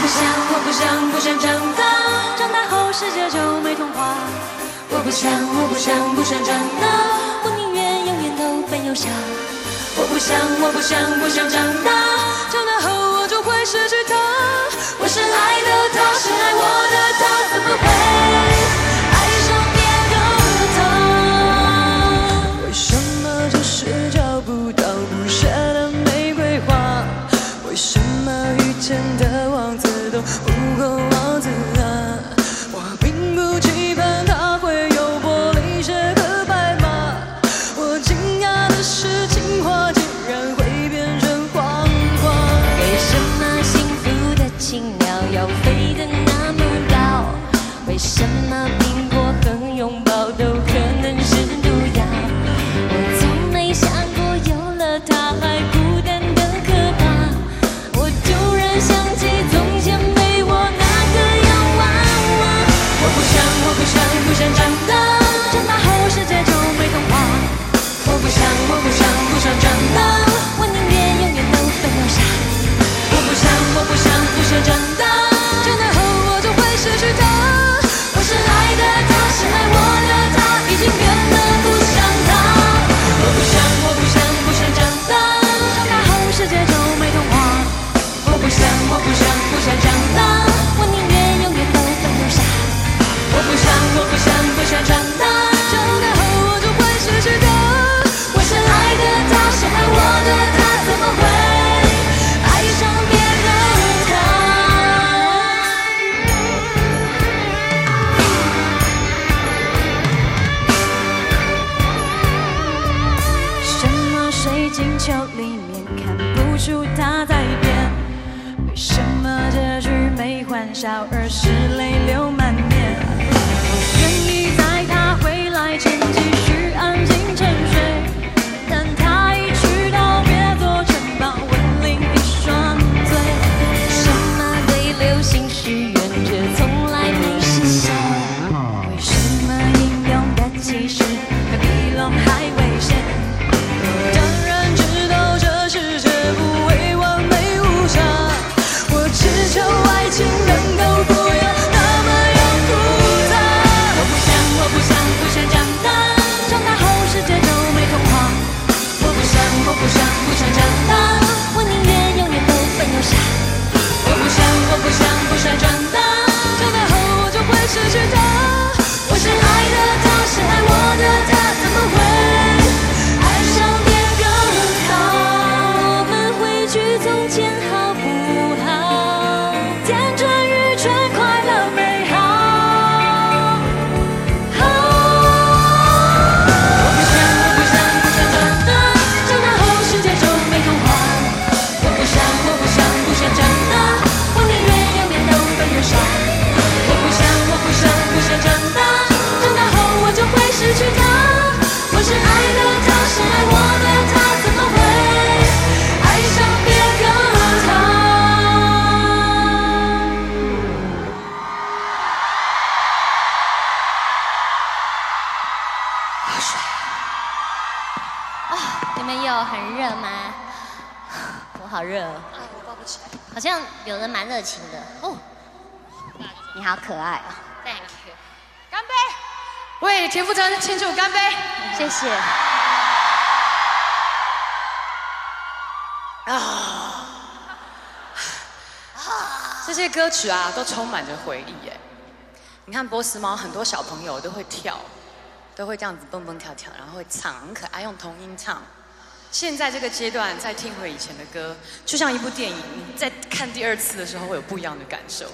不想长大，长大后世界就没童话。我不想长大，我宁愿永远都笨又傻。我不想长大，长大后我就会失去他。我深爱的他，深爱我的他，怎么会爱上别个他？为什么就是找不到不舍的玫瑰花？为什么遇见的王子都不够王子啊？我并不期盼他会有玻璃鞋和白马。我惊讶的是，情话竟然会变成谎话。为什么幸福的青鸟要飞得那么高？为什么苹果和拥抱都可能是毒药？我从没想过有了他还孤单的可怕。我突然想起从前陪我那个洋娃娃。我不想长大，长大后世界就没童话。我不想长大，我宁愿永远都笨又傻。我不想长大，长大后我就会失去他。我深爱的他，深爱我的他，已经变得不像他。我不想长大，长大后世界就没童话。我不想长大，我宁愿永远都笨又傻。我不想长大，长大后我就会失去他。我深爱的他，深爱我的他，怎么会爱上别个他？什么水晶球里面看不出他在变？为什么结局没欢笑，而是泪流满面？我愿意在他回来前继续安静沉睡，但他一去到别做城堡，吻另一双嘴。为什么对流星许愿却从来没实现？为什么英勇的骑士比龙还危险？当然知道这世界不会完美无瑕，我只求爱情能够不要那么样复杂。我不想长大，长大后世界就没童话。我不想长大，我宁愿永远都笨又傻。我不想长大，长大后我就会失去他。我深爱的他，深爱我的他，怎么会爱上别个他？我们回去从前好不好？天真愚蠢，快乐美好。我不想长大，长大后世界就没童话。我不想长大，我宁愿永远都笨又傻。我不想长大，长大后我就会失去他。我深爱的他，深爱我的他，怎么会爱上别个他？好帅啊！你们有很热吗？我好热哦。我抱不起来。好像有人蛮热情的哦。你好可爱啊！再一个，干杯！为田馥甄庆祝，干杯！谢谢。 这些歌曲啊，都充满着回忆耶。你看波斯猫，很多小朋友都会跳，都会这样子蹦蹦跳跳，然后会唱，很可爱，用童音唱。现在这个阶段再听回以前的歌，就像一部电影，你在看第二次的时候会有不一样的感受。